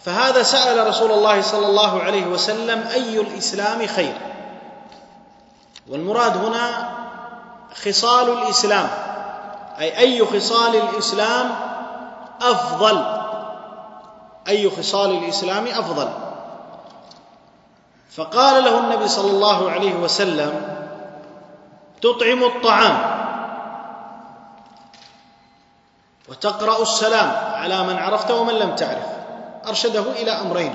فهذا سأل رسول الله صلى الله عليه وسلم: أي الإسلام خير؟ والمراد هنا خصال الإسلام، أي خصال الإسلام أفضل، أي خصال الإسلام أفضل؟ فقال له النبي صلى الله عليه وسلم: تطعم الطعام وتقرأ السلام على من عرفت ومن لم تعرف. أرشده إلى أمرين.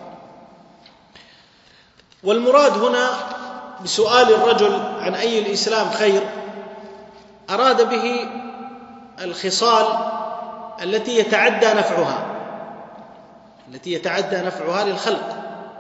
والمراد هنا بسؤال الرجل عن أي الإسلام خير أراد به الخصال التي يتعدى نفعها للخلق،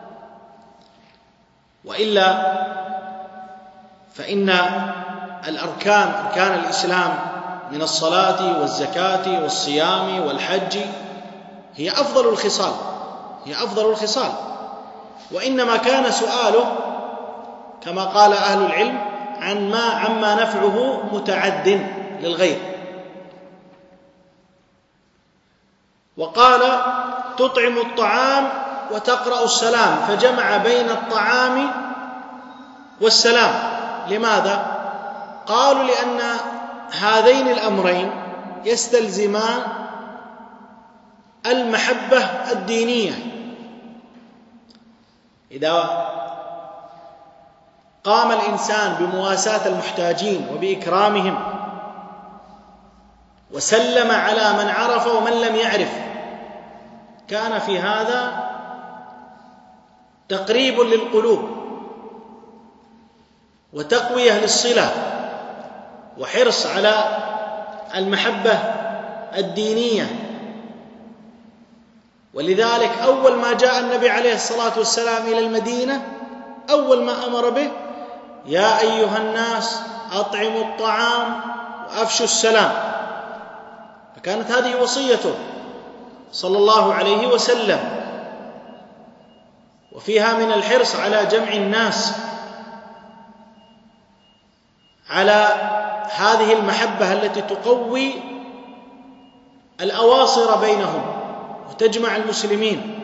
وإلا فإن أركان الإسلام من الصلاة والزكاة والصيام والحج هي أفضل الخصال، وإنما كان سؤاله كما قال أهل العلم عما نفعه متعد للغير. وقال: تطعم الطعام وتقرأ السلام، فجمع بين الطعام والسلام. لماذا؟ قالوا: لأن هذين الأمرين يستلزمان المحبة الدينية. إذا قام الإنسان بمواساة المحتاجين وبإكرامهم وسلم على من عرف ومن لم يعرف، كان في هذا تقريب للقلوب وتقوية للصلة وحرص على المحبة الدينية. ولذلك أول ما جاء النبي عليه الصلاة والسلام إلى المدينة أول ما أمر به: يا أيها الناس أطعموا الطعام وأفشوا السلام. فكانت هذه وصيته صلى الله عليه وسلم، وفيها من الحرص على جمع الناس على هذه المحبة التي تقوي الأواصر بينهم وتجمع المسلمين.